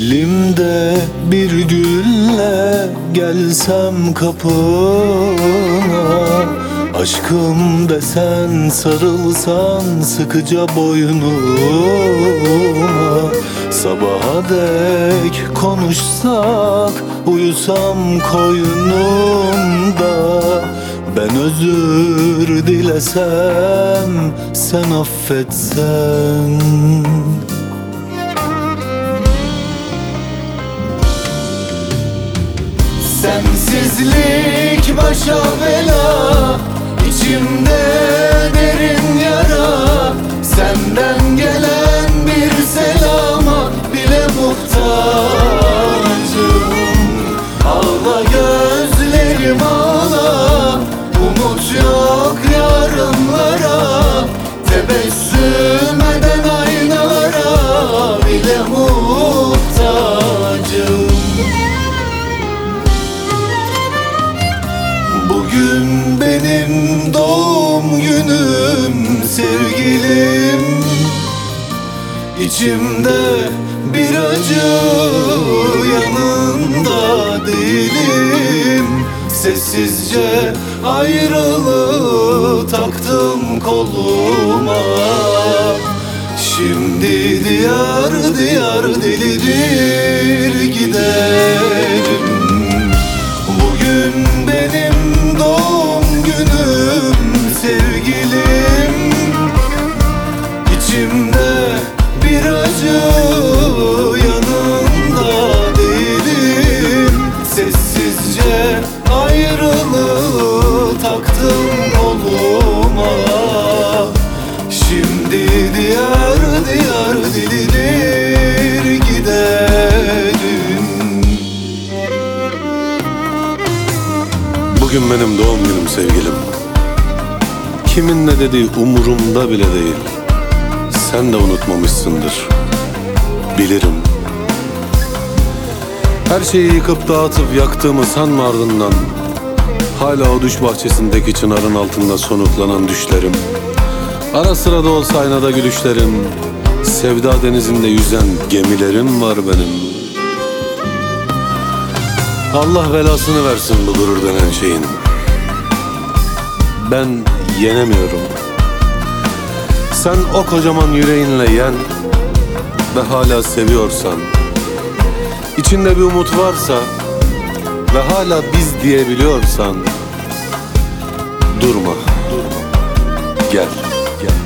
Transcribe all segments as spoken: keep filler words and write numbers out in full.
Elimde bir gülle gelsem kapına, aşkım desen sarılsan sıkıca boynuma, sabaha dek konuşsak uyusam koynunda, ben özür dilesem sen affetsen. Sensizlik başa bela, içimde derin yara. Senden gelen bir selama bile muhtacım. Ağla gözlerim ağla, umut yok yarınlara. Tebessüm eden aynalara bile muhtacım. Bugün benim doğum günüm sevgilim. İçimde bir acı, yanında değilim. Sessizce ayrılığı taktım koluma. Şimdi diyar diyar delirir giderim. Bugün benim doğum günüm sevgilim. İçimde bir acı, yanında değilim. Sessizce ayrılığı taktım koluma. Şimdi diyar diyar dilinir giderim. Bugün benim doğum günüm sevgilim. Kimin ne dediği umurumda bile değil. Sen de unutmamışsındır, bilirim. Her şeyi yıkıp dağıtıp yaktığımı sanma ardından. Hala o düş bahçesindeki çınarın altında sonuklanan düşlerim. Ara sıra da olsa aynada gülüşlerim. Sevda denizinde yüzen gemilerim var benim. Allah belasını versin bu gurur denen şeyin. Ben yenemiyorum. Sen o kocaman yüreğinle yen ve hala seviyorsan, içinde bir umut varsa ve hala biz diyebiliyorsan, durma, gel, gel.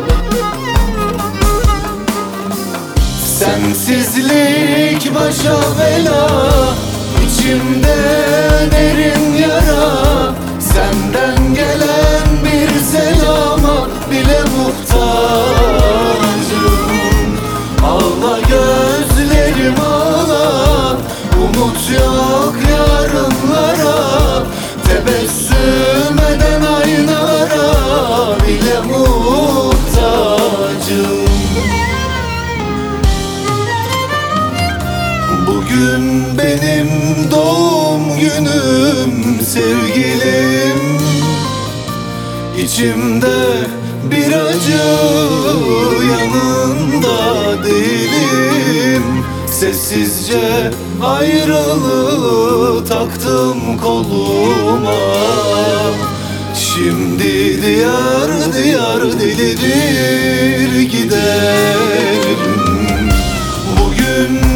Sensizlik başa bela, İçimde derin yara. Senden gelen bir selama bile muhtacım. Ağla gözlerim ağla, umut yok yarınlara. Tebessüm eden aynalara bile muhtacım. Bugün benim doğum günüm sevgilim. İçimde bir acı, yanında değilim. Sessizce ayrılığı taktım koluma. Şimdi diyar diyar delirir giderim. Bugün